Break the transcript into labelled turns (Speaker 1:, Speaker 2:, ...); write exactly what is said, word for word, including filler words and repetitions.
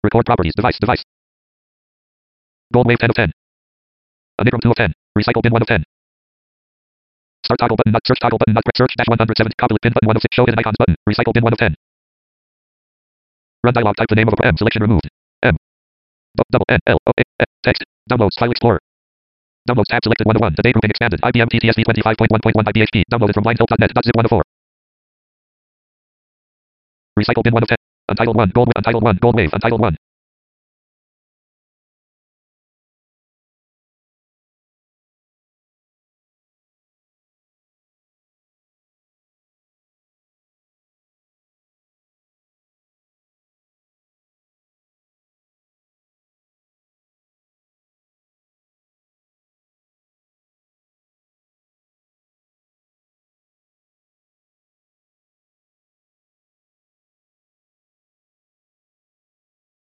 Speaker 1: Record properties. Device. Device. Gold wave ten of ten. Enigma two of ten. Recycle bin one of ten. Start toggle button. Not search toggle button. Not search dash one hundred seven. Copy pin button one of six. Show hidden icons button. Recycle bin one of ten. Run dialog. Type the name of a M. Selection removed. M. Double N L O A. Text. Downloads. File Explorer. Downloads tab selected one oh one. Today grouping expanded. I B M T T S V twenty-five point one point one I B H P. Downloaded from linehelp dot net. Zip one oh four. Recycle bin one of ten. Untitled one. Gold. Untitled one. Gold wave. Untitled one.